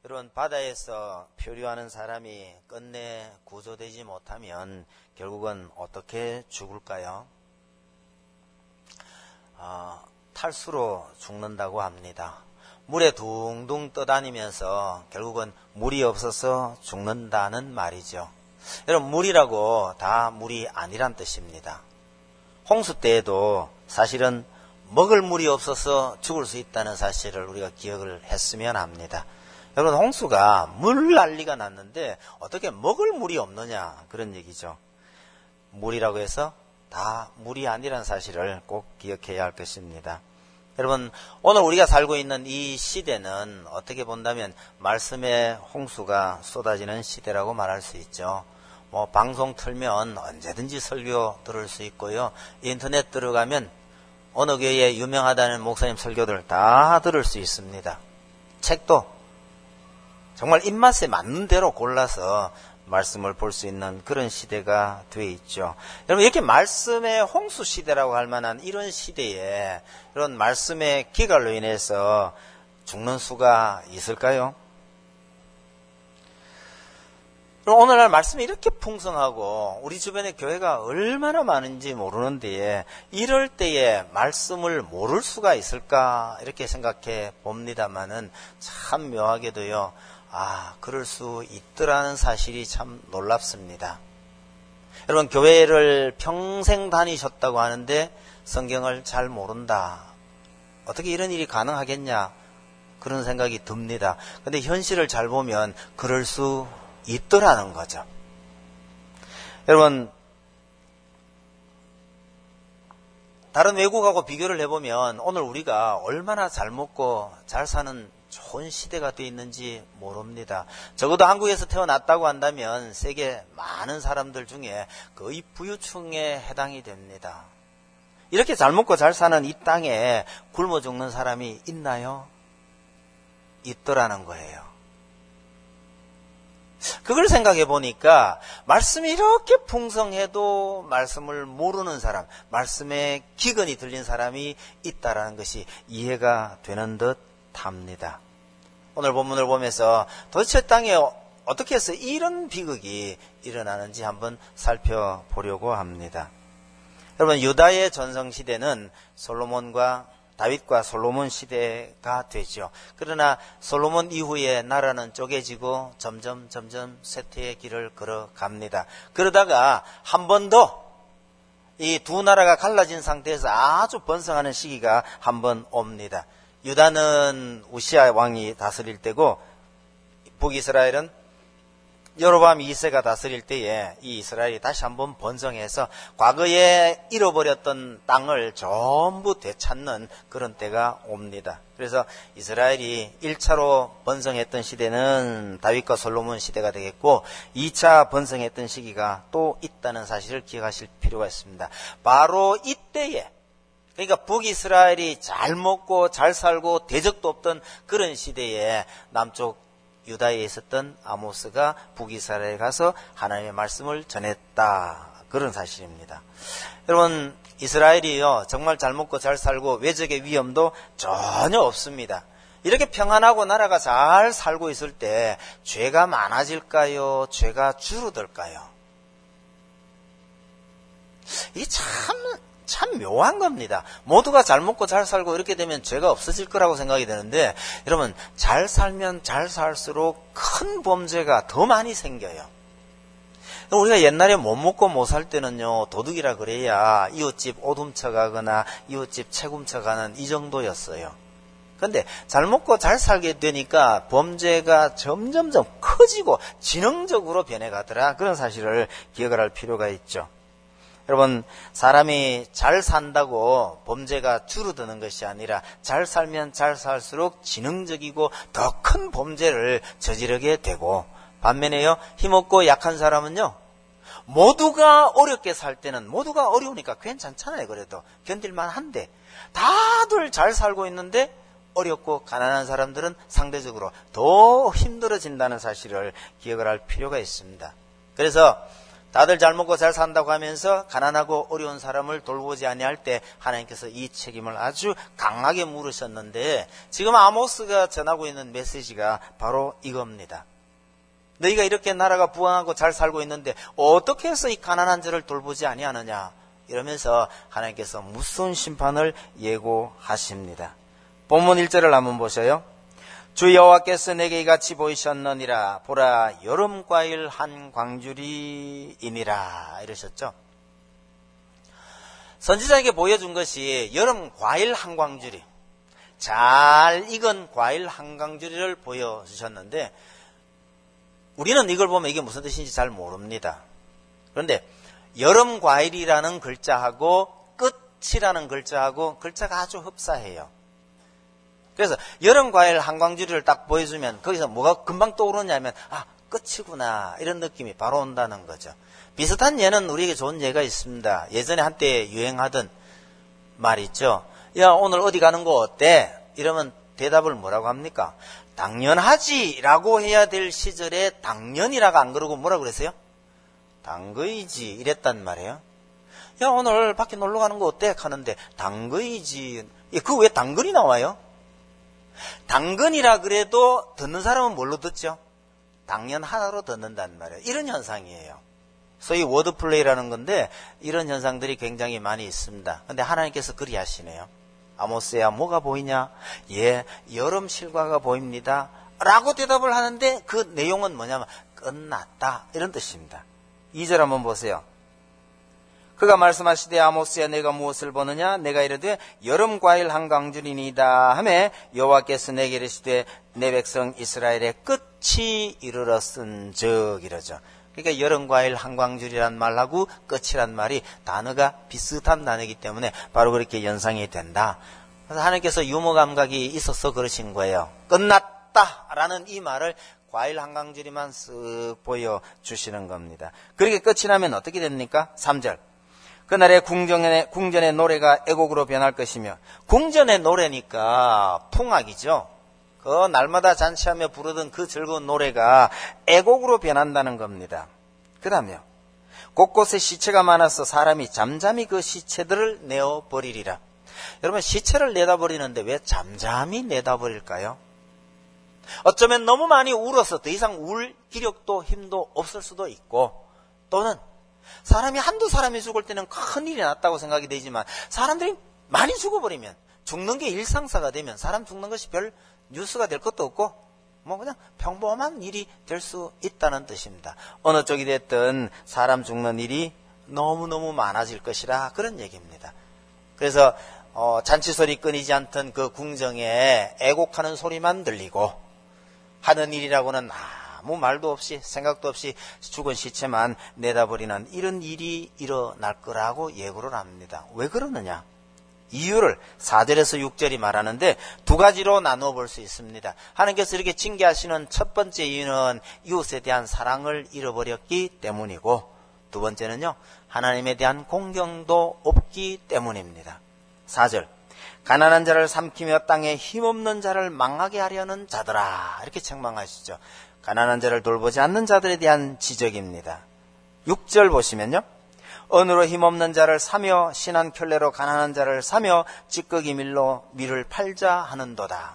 여러분, 바다에서 표류하는 사람이 끝내 구조되지 못하면 결국은 어떻게 죽을까요? 탈수로 죽는다고 합니다. 물에 둥둥 떠다니면서 결국은 물이 없어서 죽는다는 말이죠. 여러분, 물이라고 다 물이 아니란 뜻입니다. 홍수 때에도 사실은 먹을 물이 없어서 죽을 수 있다는 사실을 우리가 기억을 했으면 합니다. 여러분, 홍수가 물 난리가 났는데 어떻게 먹을 물이 없느냐, 그런 얘기죠. 물이라고 해서 다 물이 아니라는 사실을 꼭 기억해야 할 것입니다. 여러분, 오늘 우리가 살고 있는 이 시대는 어떻게 본다면 말씀의 홍수가 쏟아지는 시대라고 말할 수 있죠. 방송 틀면 언제든지 설교 들을 수 있고요. 인터넷 들어가면 어느 교회에 유명하다는 목사님 설교들 다 들을 수 있습니다. 책도 정말 입맛에 맞는 대로 골라서 말씀을 볼 수 있는 그런 시대가 되어 있죠. 여러분, 이렇게 말씀의 홍수 시대라고 할 만한 이런 시대에 이런 말씀의 기갈로 인해서 죽는 수가 있을까요? 오늘날 말씀이 이렇게 풍성하고 우리 주변에 교회가 얼마나 많은지 모르는데 이럴 때에 말씀을 모를 수가 있을까 이렇게 생각해 봅니다만은 참 묘하게도요. 그럴 수 있더라는 사실이 참 놀랍습니다. 여러분, 교회를 평생 다니셨다고 하는데 성경을 잘 모른다. 어떻게 이런 일이 가능하겠냐? 그런 생각이 듭니다. 근데 현실을 잘 보면 그럴 수 있더라는 거죠. 여러분, 다른 외국하고 비교를 해보면 오늘 우리가 얼마나 잘 먹고 잘 사는 좋은 시대가 되어 있는지 모릅니다. 적어도 한국에서 태어났다고 한다면 세계 많은 사람들 중에 거의 부유층에 해당이 됩니다. 이렇게 잘 먹고 잘 사는 이 땅에 굶어 죽는 사람이 있나요? 있더라는 거예요. 그걸 생각해 보니까 말씀이 이렇게 풍성해도 말씀을 모르는 사람, 말씀에 기근이 들린 사람이 있다라는 것이 이해가 되는 듯 합니다. 오늘 본문을 보면서 도대체 땅에 어떻게 해서 이런 비극이 일어나는지 한번 살펴보려고 합니다. 여러분, 유다의 전성시대는 다윗과 솔로몬 시대가 되죠. 그러나 솔로몬 이후에 나라는 쪼개지고 점점 쇠퇴의 길을 걸어갑니다. 그러다가 한 번 더 이 두 나라가 갈라진 상태에서 아주 번성하는 시기가 한 번 옵니다. 유다는 우시아 왕이 다스릴 때고 북이스라엘은 여로보암 2세가 다스릴 때에 이 이스라엘이 다시 한번 번성해서 과거에 잃어버렸던 땅을 전부 되찾는 그런 때가 옵니다. 그래서 이스라엘이 1차로 번성했던 시대는 다윗과 솔로몬 시대가 되겠고 2차 번성했던 시기가 또 있다는 사실을 기억하실 필요가 있습니다. 바로 이때에, 그러니까 북이스라엘이 잘 먹고 잘 살고 대적도 없던 그런 시대에 남쪽 유다에 있었던 아모스가 북이스라엘에 가서 하나님의 말씀을 전했다. 그런 사실입니다. 여러분, 이스라엘이요, 정말 잘 먹고 잘 살고 외적의 위험도 전혀 없습니다. 이렇게 평안하고 나라가 잘 살고 있을 때 죄가 많아질까요? 죄가 줄어들까요? 이게 참 묘한 겁니다. 모두가 잘 먹고 잘 살고 이렇게 되면 죄가 없어질 거라고 생각이 되는데, 여러분, 잘 살면 잘 살수록 큰 범죄가 더 많이 생겨요. 우리가 옛날에 못 먹고 못 살 때는요, 도둑이라 그래야 이웃집 옷 훔쳐가거나 이웃집 책 훔쳐가는 이 정도였어요. 그런데 잘 먹고 잘 살게 되니까 범죄가 점점점 커지고 지능적으로 변해가더라. 그런 사실을 기억을 할 필요가 있죠. 여러분, 사람이 잘 산다고 범죄가 줄어드는 것이 아니라 잘 살면 잘 살수록 지능적이고 더 큰 범죄를 저지르게 되고, 반면에요, 힘없고 약한 사람은요, 모두가 어렵게 살 때는 모두가 어려우니까 괜찮잖아요. 그래도 견딜만 한데 다들 잘 살고 있는데 어렵고 가난한 사람들은 상대적으로 더 힘들어진다는 사실을 기억을 할 필요가 있습니다. 그래서 다들 잘 먹고 잘 산다고 하면서 가난하고 어려운 사람을 돌보지 아니할 때 하나님께서 이 책임을 아주 강하게 물으셨는데, 지금 아모스가 전하고 있는 메시지가 바로 이겁니다. 너희가 이렇게 나라가 부강하고 잘 살고 있는데 어떻게 해서 이 가난한 자를 돌보지 아니하느냐, 이러면서 하나님께서 무서운 심판을 예고하십니다. 본문 1절을 한번 보셔요. 주 여호와께서 내게 이같이 보이셨느니라. 보라, 여름과일 한 광주리이니라, 이러셨죠. 선지자에게 보여준 것이 여름과일 한 광주리, 잘 익은 과일 한 광주리를 보여주셨는데, 우리는 이걸 보면 이게 무슨 뜻인지 잘 모릅니다. 그런데 여름과일이라는 글자하고 끝이라는 글자하고 글자가 아주 흡사해요. 그래서 여름과일 한 광주리를 딱 보여주면 거기서 뭐가 금방 떠오르냐면, 아, 끝이구나, 이런 느낌이 바로 온다는 거죠. 비슷한 예는 우리에게 좋은 예가 있습니다. 예전에 한때 유행하던 말 있죠. 야, 오늘 어디 가는 거 어때? 이러면 대답을 뭐라고 합니까? 당연하지 라고 해야 될 시절에 당연이라고 안 그러고 뭐라고 그랬어요? 당거이지 이랬단 말이에요. 야, 오늘 밖에 놀러 가는 거 어때? 하는데 당거이지. 그거 왜 당근이 나와요? 당근이라 그래도 듣는 사람은 뭘로 듣죠? 당연하다로 듣는단 말이에요. 이런 현상이에요. 소위 워드플레이라는 건데 이런 현상들이 굉장히 많이 있습니다. 근데 하나님께서 그리 하시네요. 아모스야, 뭐가 보이냐? 예, 여름 실과가 보입니다 라고 대답을 하는데 그 내용은 뭐냐면 끝났다, 이런 뜻입니다. 2절 한번 보세요. 그가 말씀하시되 아모스야, 내가 무엇을 보느냐? 내가 이르되 여름 과일 한 광주리니이다 하매 여호와께서 내게 이르시되 내 백성 이스라엘의 끝이 이르렀은즉, 이러죠. 그러니까 여름 과일 한 광주리란 말하고 끝이란 말이 단어가 비슷한 단어이기 때문에 바로 그렇게 연상이 된다. 그래서 하나님께서 유머 감각이 있어서 그러신 거예요. 끝났다라는 이 말을 과일 한 광주리만 쓱 보여주시는 겁니다. 그렇게 끝이 나면 어떻게 됩니까? 3절. 그날의 궁전의 노래가 애곡으로 변할 것이며, 궁전의 노래니까 풍악이죠. 그 날마다 잔치하며 부르던 그 즐거운 노래가 애곡으로 변한다는 겁니다. 그 다음에요. 곳곳에 시체가 많아서 사람이 잠잠히 그 시체들을 내어버리리라. 여러분, 시체를 내다버리는데 왜 잠잠히 내다버릴까요? 어쩌면 너무 많이 울어서 더 이상 울 기력도 힘도 없을 수도 있고, 또는 사람이 한두 사람이 죽을 때는 큰일이 났다고 생각이 되지만 사람들이 많이 죽어버리면, 죽는 게 일상사가 되면 사람 죽는 것이 별 뉴스가 될 것도 없고 뭐 그냥 평범한 일이 될 수 있다는 뜻입니다. 어느 쪽이 됐든 사람 죽는 일이 너무너무 많아질 것이라, 그런 얘기입니다. 그래서 잔치 소리 끊이지 않던 그 궁정에 애곡하는 소리만 들리고 하는 일이라고는 아무 말도 없이 생각도 없이 죽은 시체만 내다버리는 이런 일이 일어날 거라고 예고를 합니다. 왜 그러느냐? 이유를 4절에서 6절이 말하는데 두 가지로 나누어 볼 수 있습니다. 하나님께서 이렇게 징계하시는 첫 번째 이유는 이웃에 대한 사랑을 잃어버렸기 때문이고, 두 번째는요, 하나님에 대한 공경도 없기 때문입니다. 4절. 가난한 자를 삼키며 땅에 힘없는 자를 망하게 하려는 자들아, 이렇게 책망하시죠. 가난한 자를 돌보지 않는 자들에 대한 지적입니다. 6절 보시면요, 언으로 힘없는 자를 사며 신한 켤레로 가난한 자를 사며 찌꺼기 밀을 팔자 하는도다.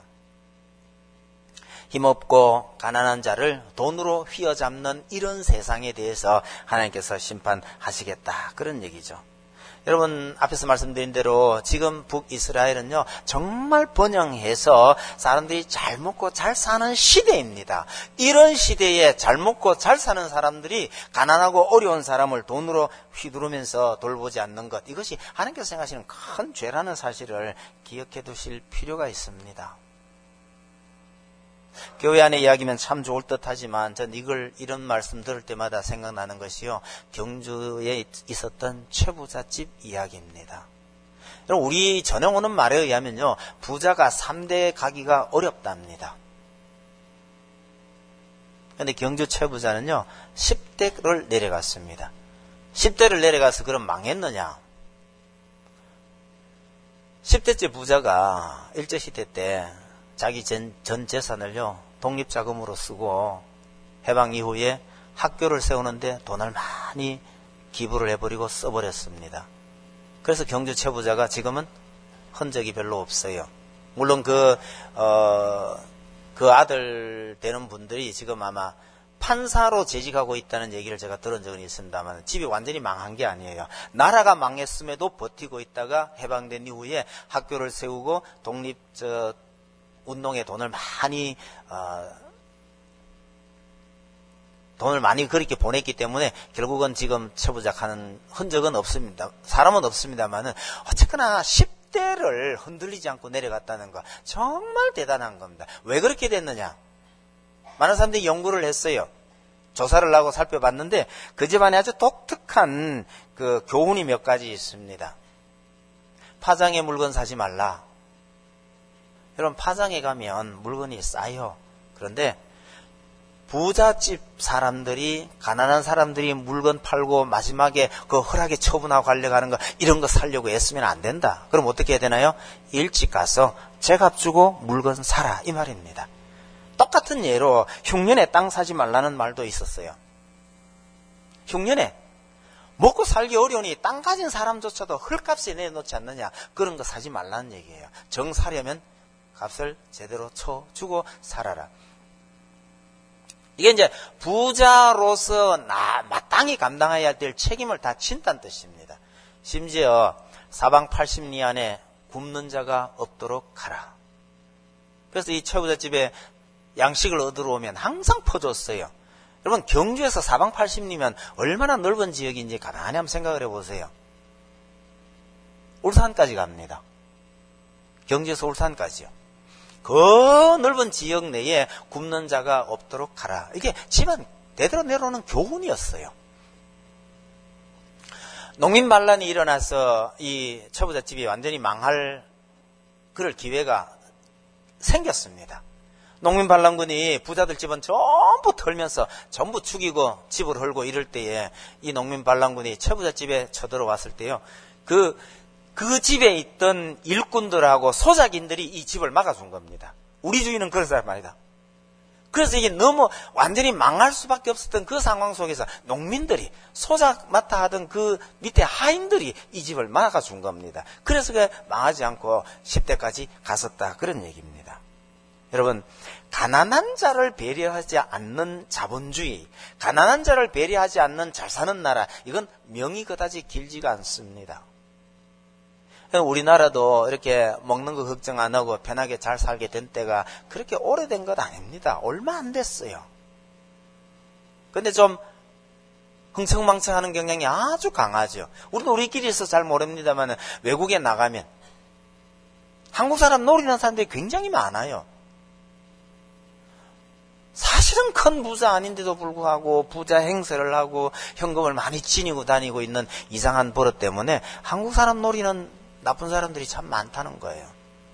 힘없고 가난한 자를 돈으로 휘어잡는 이런 세상에 대해서 하나님께서 심판하시겠다, 그런 얘기죠. 여러분, 앞에서 말씀드린 대로 지금 북이스라엘은요, 정말 번영해서 사람들이 잘 먹고 잘 사는 시대입니다. 이런 시대에 잘 먹고 잘 사는 사람들이 가난하고 어려운 사람을 돈으로 휘두르면서 돌보지 않는 것, 이것이 하나님께서 생각하시는 큰 죄라는 사실을 기억해 두실 필요가 있습니다. 교회 안의 이야기면 참 좋을 듯 하지만 전 이런 말씀 들을 때마다 생각나는 것이요, 경주에 있었던 최부잣집 이야기입니다. 여러분, 우리 전형 오는 말에 의하면요, 부자가 3대에 가기가 어렵답니다. 그런데 경주 최부자는요 10대를 내려갔습니다. 10대를 내려가서 그럼 망했느냐? 10대째 부자가 일제시대 때 자기 전 재산을요 독립자금으로 쓰고 해방 이후에 학교를 세우는데 돈을 많이 기부를 해버리고 써버렸습니다. 그래서 경주 최부자가 지금은 흔적이 별로 없어요. 물론 그 아들 되는 분들이 지금 아마 판사로 재직하고 있다는 얘기를 제가 들은 적은 있습니다만 집이 완전히 망한 게 아니에요. 나라가 망했음에도 버티고 있다가 해방된 이후에 학교를 세우고 독립 운동에 돈을 많이 그렇게 보냈기 때문에 결국은 지금 최부작하는 흔적은 없습니다. 사람은 없습니다만은 어쨌거나 10대를 흔들리지 않고 내려갔다는 거 정말 대단한 겁니다. 왜 그렇게 됐느냐? 많은 사람들이 연구를 했어요. 조사를 하고 살펴봤는데 그 집안에 아주 독특한 그 교훈이 몇 가지 있습니다. 파장에 물건 사지 말라. 여러분 파장에 가면 물건이 싸요. 그런데 부잣집 사람들이 가난한 사람들이 물건 팔고 마지막에 그 허락에 처분하고 가려고 하는 거 이런 거 사려고 애쓰면 안 된다. 그럼 어떻게 해야 되나요? 일찍 가서 제값 주고 물건 사라 이 말입니다. 똑같은 예로 흉년에 땅 사지 말라는 말도 있었어요. 흉년에 먹고 살기 어려우니 땅 가진 사람조차도 헐값에 내놓지 않느냐. 그런 거 사지 말라는 얘기예요. 정 사려면 값을 제대로 쳐주고 살아라. 이게 이제 부자로서 마땅히 감당해야 될 책임을 다 진다는 뜻입니다. 심지어 사방 80리 안에 굶는 자가 없도록 하라. 그래서 이 최부잣집에 양식을 얻으러 오면 항상 퍼줬어요. 여러분 경주에서 사방 80리면 얼마나 넓은 지역인지 가만히 한번 생각을 해보세요. 울산까지 갑니다. 경주에서 울산까지요. 그 넓은 지역 내에 굶는 자가 없도록 하라. 이게 집안 대대로 내려오는 교훈이었어요. 농민반란이 일어나서 이 최부잣집이 완전히 망할 그럴 기회가 생겼습니다. 농민반란군이 부자들 집은 전부 털면서 전부 죽이고 집을 헐고 이럴 때에 이 농민반란군이 최부잣집에 쳐들어왔을 때요. 그 집에 있던 일꾼들하고 소작인들이 이 집을 막아준 겁니다. 우리 주인은 그런 사람 아니다. 그래서 이게 너무 완전히 망할 수밖에 없었던 그 상황 속에서 농민들이 소작 맡아 하던 그 밑에 하인들이 이 집을 막아준 겁니다. 그래서 그 망하지 않고 10대까지 갔었다. 그런 얘기입니다. 여러분, 가난한 자를 배려하지 않는 자본주의, 가난한 자를 배려하지 않는 잘 사는 나라, 이건 명이 그다지 길지가 않습니다. 우리나라도 이렇게 먹는 거 걱정 안 하고 편하게 잘 살게 된 때가 그렇게 오래된 것 아닙니다. 얼마 안 됐어요. 근데 좀 흥청망청하는 경향이 아주 강하죠. 우리는 우리끼리 있어서 잘 모릅니다만 외국에 나가면 한국 사람 노리는 사람들이 굉장히 많아요. 사실은 큰 부자 아닌데도 불구하고 부자 행세를 하고 현금을 많이 지니고 다니고 있는 이상한 버릇 때문에 한국 사람 노리는 나쁜 사람들이 참 많다는 거예요.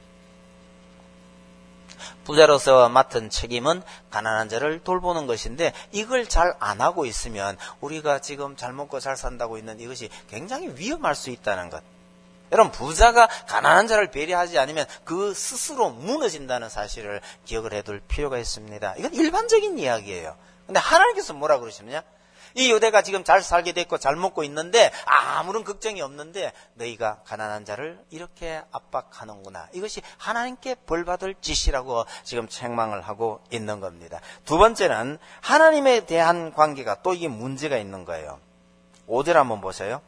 부자로서 맡은 책임은 가난한 자를 돌보는 것인데 이걸 잘 안 하고 있으면 우리가 지금 잘 먹고 잘 산다고 있는 이것이 굉장히 위험할 수 있다는 것. 여러분 부자가 가난한 자를 배려하지 않으면 그 스스로 무너진다는 사실을 기억을 해둘 필요가 있습니다. 이건 일반적인 이야기예요. 근데 하나님께서 뭐라 그러시느냐? 이 유대가 지금 잘 살게 됐고 잘 먹고 있는데 아무런 걱정이 없는데 너희가 가난한 자를 이렇게 압박하는구나. 이것이 하나님께 벌받을 짓이라고 지금 책망을 하고 있는 겁니다. 두 번째는 하나님에 대한 관계가 또 이게 문제가 있는 거예요. 5절 한번 보세요.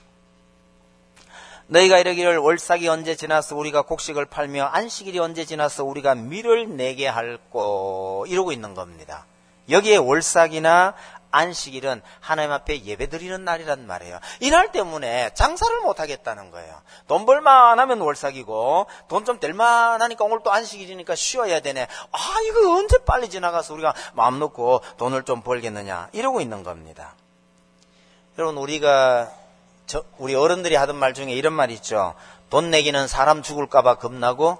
너희가 이르기를 월삭이 언제 지나서 우리가 곡식을 팔며 안식일이 언제 지나서 우리가 밀을 내게 할꼬 이러고 있는 겁니다. 여기에 월삭이나 안식일은 하나님 앞에 예배드리는 날이란 말이에요. 이날 때문에 장사를 못하겠다는 거예요. 돈 벌만 하면 월삭이고 돈 좀 될만 하니까 오늘 또 안식일이니까 쉬어야 되네. 이거 언제 빨리 지나가서 우리가 마음 놓고 돈을 좀 벌겠느냐 이러고 있는 겁니다. 여러분 우리 어른들이 하던 말 중에 이런 말이 있죠. 돈 내기는 사람 죽을까 봐 겁나고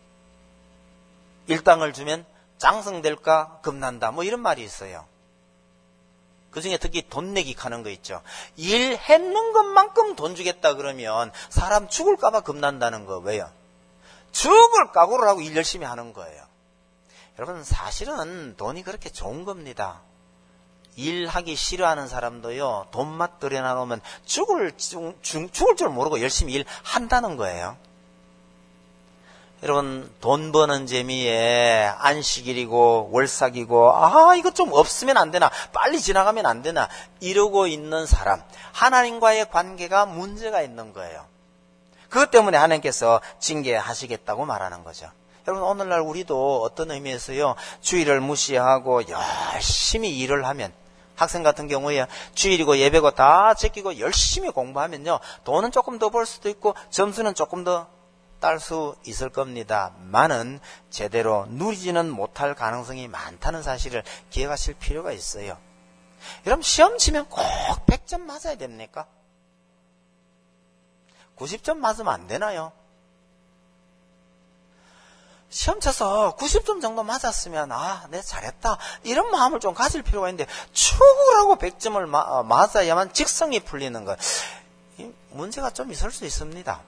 일당을 주면 장성될까 겁난다. 뭐 이런 말이 있어요. 그중에 특히 돈 내기 하는 거 있죠. 일했는 것만큼 돈 주겠다 그러면 사람 죽을까 봐 겁난다는 거. 왜요? 죽을 각오를 하고 일 열심히 하는 거예요. 여러분 사실은 돈이 그렇게 좋은 겁니다. 일하기 싫어하는 사람도요, 돈만 들여놔놓으면 죽을 줄 모르고 열심히 일한다는 거예요. 여러분, 돈 버는 재미에 안식일이고 월삭이고 이거 좀 없으면 안 되나, 빨리 지나가면 안 되나 이러고 있는 사람, 하나님과의 관계가 문제가 있는 거예요. 그것 때문에 하나님께서 징계하시겠다고 말하는 거죠. 여러분, 오늘날 우리도 어떤 의미에서요, 주일을 무시하고 열심히 일을 하면, 학생 같은 경우에 주일이고 예배고 다 제끼고 열심히 공부하면요, 돈은 조금 더 벌 수도 있고 점수는 조금 더 딸 수 있을 겁니다. 만은 제대로 누리지는 못할 가능성이 많다는 사실을 기억하실 필요가 있어요. 여러분, 시험 치면 꼭 100점 맞아야 됩니까? 90점 맞으면 안 되나요? 시험 쳐서 90점 정도 맞았으면 내가 잘했다 이런 마음을 좀 가질 필요가 있는데, 축구라고 100점을 맞아야만 직성이 풀리는 것, 문제가 좀 있을 수 있습니다.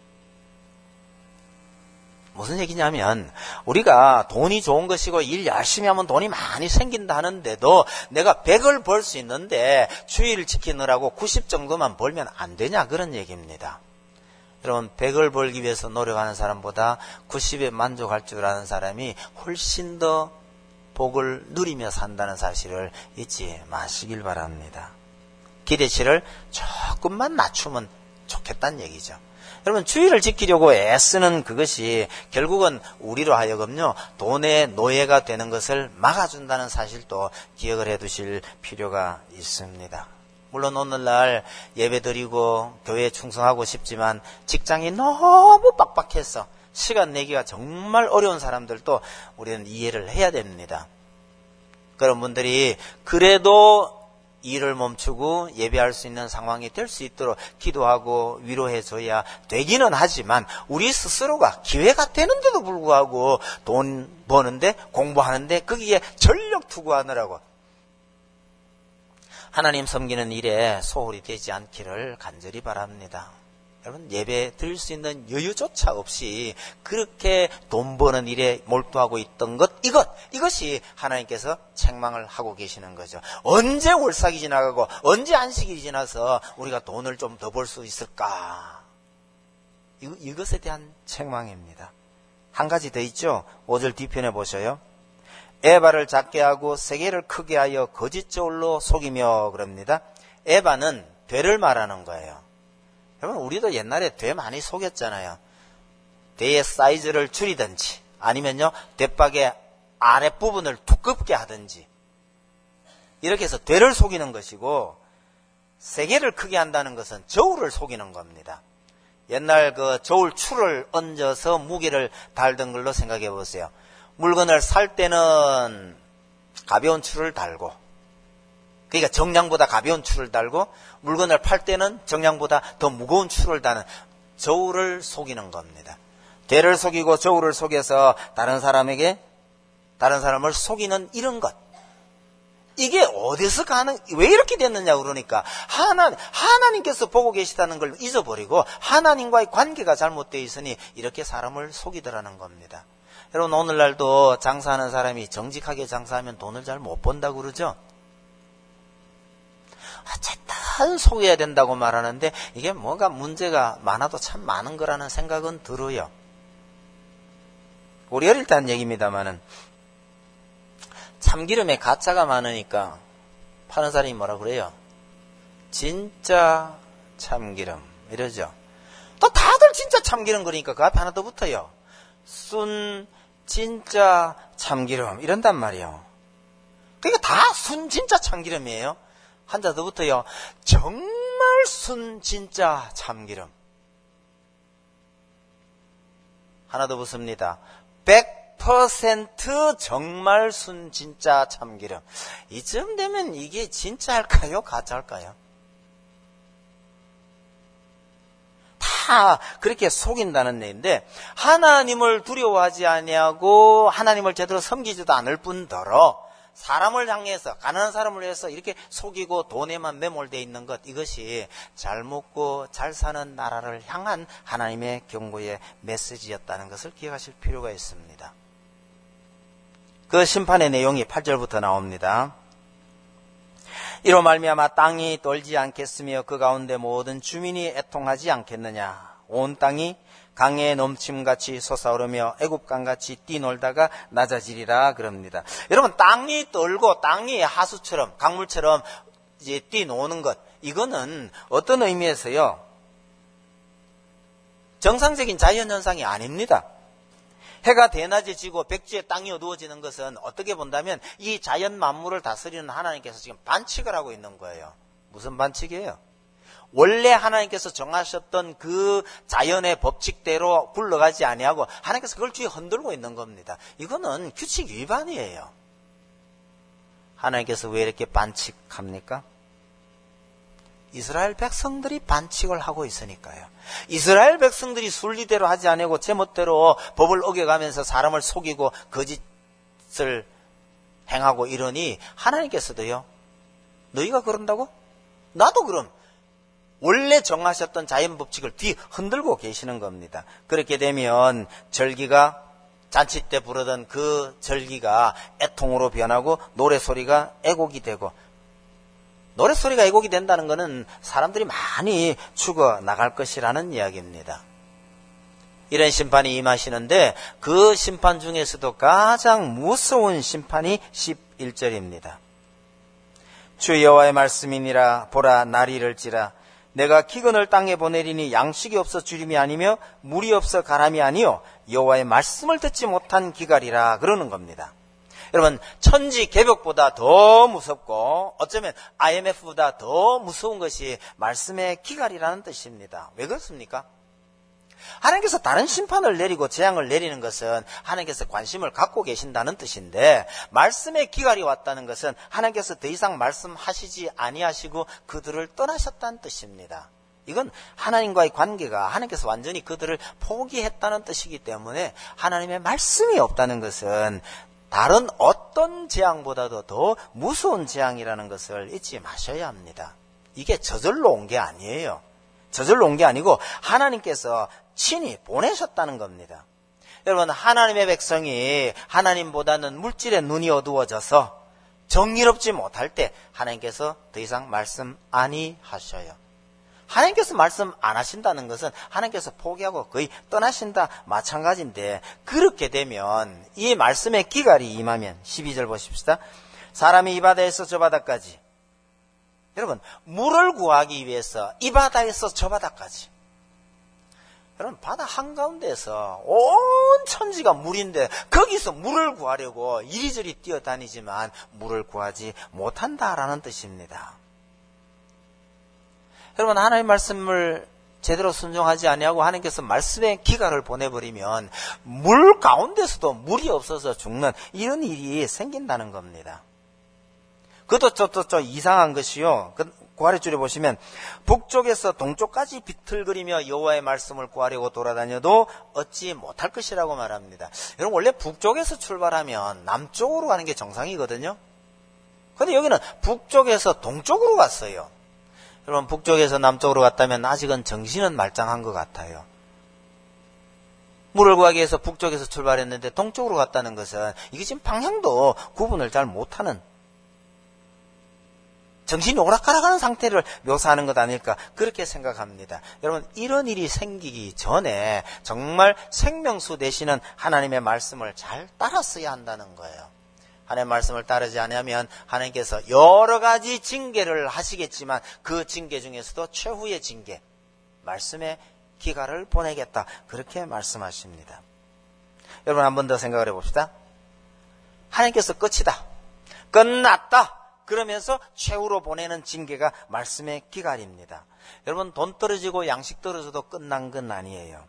무슨 얘기냐면, 우리가 돈이 좋은 것이고 일 열심히 하면 돈이 많이 생긴다 하는데도 내가 100을 벌 수 있는데 주의를 지키느라고 90 정도만 벌면 안 되냐, 그런 얘기입니다. 여러분, 100을 벌기 위해서 노력하는 사람보다 90에 만족할 줄 아는 사람이 훨씬 더 복을 누리며 산다는 사실을 잊지 마시길 바랍니다. 기대치를 조금만 낮추면 좋겠다는 얘기죠. 여러분, 주의를 지키려고 애쓰는 그것이 결국은 우리로 하여금요, 돈의 노예가 되는 것을 막아준다는 사실도 기억을 해두실 필요가 있습니다. 물론 오늘날 예배드리고 교회에 충성하고 싶지만 직장이 너무 빡빡해서 시간 내기가 정말 어려운 사람들도 우리는 이해를 해야 됩니다. 그런 분들이 그래도 일을 멈추고 예배할 수 있는 상황이 될 수 있도록 기도하고 위로해줘야 되기는 하지만, 우리 스스로가 기회가 되는데도 불구하고 돈 버는데, 공부하는데 거기에 전력 투구하느라고 하나님 섬기는 일에 소홀히 되지 않기를 간절히 바랍니다. 여러분, 예배 드릴 수 있는 여유조차 없이 그렇게 돈 버는 일에 몰두하고 있던 이것이 하나님께서 책망을 하고 계시는 거죠. 언제 월삭이 지나가고 언제 안식일이 지나서 우리가 돈을 좀 더 벌 수 있을까? 이것에 대한 책망입니다. 한 가지 더 있죠. 5절 뒤편에 보셔요. 에바를 작게 하고 세계를 크게 하여 거짓 저울로 속이며, 그럽니다. 에바는 되를 말하는 거예요. 여러분, 우리도 옛날에 되 많이 속였잖아요. 되의 사이즈를 줄이든지 아니면요, 대박의 아랫부분을 두껍게 하든지, 이렇게 해서 되를 속이는 것이고, 세계를 크게 한다는 것은 저울을 속이는 겁니다. 옛날 그 저울 줄을 얹어서 무게를 달던 걸로 생각해 보세요. 물건을 살 때는 가벼운 줄을 달고, 그러니까 정량보다 가벼운 줄을 달고, 물건을 팔 때는 정량보다 더 무거운 줄을 다는 저울을 속이는 겁니다. 대를 속이고 저울을 속여서 다른 사람을 속이는 이런 것, 이게 어디서 왜 이렇게 됐느냐 그러니까, 하나님께서 보고 계시다는 걸 잊어버리고 하나님과의 관계가 잘못되어 있으니 이렇게 사람을 속이더라는 겁니다. 여러분, 오늘날도 장사하는 사람이 정직하게 장사하면 돈을 잘 못 번다고 그러죠. 어쨌든 속여야 된다고 말하는데, 이게 뭔가 문제가 많아도 참 많은 거라는 생각은 들어요. 우리 어릴 때 한 얘기입니다만은, 참기름에 가짜가 많으니까 파는 사람이 뭐라 그래요? 진짜 참기름 이러죠. 또 다들 진짜 참기름 그러니까 그 앞에 하나 더 붙어요. 순 진짜 참기름 이런단 말이에요. 그러니까 다 순 진짜 참기름이에요. 한자 더 붙어요. 정말 순 진짜 참기름. 하나 더 붙습니다. 100% 정말 순 진짜 참기름. 이쯤 되면 이게 진짜일까요? 가짜일까요? 다 그렇게 속인다는 얘기인데, 하나님을 두려워하지 아니하고 하나님을 제대로 섬기지도 않을 뿐더러 사람을 향해서, 가난한 사람을 위해서 이렇게 속이고 돈에만 매몰되어 있는 것, 이것이 잘 먹고 잘 사는 나라를 향한 하나님의 경고의 메시지였다는 것을 기억하실 필요가 있습니다. 그 심판의 내용이 8절부터 나옵니다. 이로 말미암아 땅이 떨지 않겠으며 그 가운데 모든 주민이 애통하지 않겠느냐. 온 땅이 강의 넘침같이 솟아오르며 애굽강같이 뛰놀다가 낮아지리라 그럽니다. 여러분, 땅이 떨고 땅이 하수처럼 강물처럼 이제 뛰노는 것, 이거는 어떤 의미에서요, 정상적인 자연현상이 아닙니다. 해가 대낮에 지고 백지에 땅이 어두워지는 것은 어떻게 본다면 이 자연 만물을 다스리는 하나님께서 지금 반칙을 하고 있는 거예요. 무슨 반칙이에요? 원래 하나님께서 정하셨던 그 자연의 법칙대로 굴러가지 아니하고 하나님께서 그걸 뒤에 흔들고 있는 겁니다. 이거는 규칙 위반이에요. 하나님께서 왜 이렇게 반칙합니까? 이스라엘 백성들이 반칙을 하고 있으니까요. 이스라엘 백성들이 순리대로 하지 아니하고 제멋대로 법을 어겨가면서 사람을 속이고 거짓을 행하고 이러니 하나님께서도요, 너희가 그런다고? 나도 그럼 원래 정하셨던 자연 법칙을 뒤 흔들고 계시는 겁니다. 그렇게 되면 절기가, 잔치 때 부르던 그 절기가 애통으로 변하고 노래소리가 애곡이 되고, 노래소리가 애곡이 된다는 것은 사람들이 많이 죽어나갈 것이라는 이야기입니다. 이런 심판이 임하시는데 그 심판 중에서도 가장 무서운 심판이 11절입니다. 주 여호와의 말씀이니라. 보라, 날이 이를지라. 내가 기근을 땅에 보내리니 양식이 없어 주림이 아니며 물이 없어 가람이 아니요 여호와의 말씀을 듣지 못한 기갈이라 그러는 겁니다. 여러분, 천지 개벽보다 더 무섭고 어쩌면 IMF보다 더 무서운 것이 말씀의 기갈이라는 뜻입니다. 왜 그렇습니까? 하나님께서 다른 심판을 내리고 재앙을 내리는 것은 하나님께서 관심을 갖고 계신다는 뜻인데, 말씀의 기갈이 왔다는 것은 하나님께서 더 이상 말씀하시지 아니하시고 그들을 떠나셨다는 뜻입니다. 이건 하나님과의 관계가, 하나님께서 완전히 그들을 포기했다는 뜻이기 때문에 하나님의 말씀이 없다는 것은 다른 어떤 재앙보다도 더 무서운 재앙이라는 것을 잊지 마셔야 합니다. 이게 저절로 온 게 아니에요. 저절로 온 게 아니고 하나님께서 친히 보내셨다는 겁니다. 여러분, 하나님의 백성이 하나님보다는 물질의 눈이 어두워져서 정의롭지 못할 때 하나님께서 더 이상 말씀 아니하셔요. 하나님께서 말씀 안 하신다는 것은 하나님께서 포기하고 거의 떠나신다 마찬가지인데, 그렇게 되면 이 말씀의 기갈이 임하면 12절 보십시다. 사람이 이 바다에서 저 바다까지, 여러분, 물을 구하기 위해서 이 바다에서 저 바다까지, 여러분, 바다 한가운데에서 온 천지가 물인데 거기서 물을 구하려고 이리저리 뛰어다니지만 물을 구하지 못한다라는 뜻입니다. 여러분, 하나님의 말씀을 제대로 순종하지 아니하고 하나님께서 말씀의 기갈을 보내버리면 물 가운데서도 물이 없어서 죽는 이런 일이 생긴다는 겁니다. 그것도 좀 이상한 것이요. 그 아래줄에 보시면 북쪽에서 동쪽까지 비틀거리며 여호와의 말씀을 구하려고 돌아다녀도 얻지 못할 것이라고 말합니다. 여러분, 원래 북쪽에서 출발하면 남쪽으로 가는 게 정상이거든요. 그런데 여기는 북쪽에서 동쪽으로 갔어요. 여러분, 북쪽에서 남쪽으로 갔다면 아직은 정신은 말짱한 것 같아요. 물을 구하기 위해서 북쪽에서 출발했는데 동쪽으로 갔다는 것은 이게 지금 방향도 구분을 잘 못하는, 정신이 오락가락하는 상태를 묘사하는 것 아닐까, 그렇게 생각합니다. 여러분, 이런 일이 생기기 전에 정말 생명수 되시는 하나님의 말씀을 잘 따랐어야 한다는 거예요. 하나님의 말씀을 따르지 않으면 하나님께서 여러 가지 징계를 하시겠지만 그 징계 중에서도 최후의 징계, 말씀의 기갈을 보내겠다, 그렇게 말씀하십니다. 여러분, 한 번 더 생각을 해봅시다. 하나님께서 끝이다, 끝났다 그러면서 최후로 보내는 징계가 말씀의 기갈입니다. 여러분, 돈 떨어지고 양식 떨어져도 끝난 건 아니에요.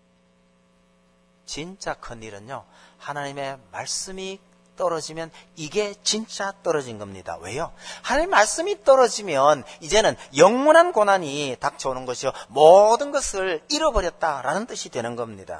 진짜 큰일은요, 하나님의 말씀이 떨어지면 이게 진짜 떨어진 겁니다. 왜요? 하나님의 말씀이 떨어지면 이제는 영원한 고난이 닥쳐오는 것이요, 모든 것을 잃어버렸다라는 뜻이 되는 겁니다.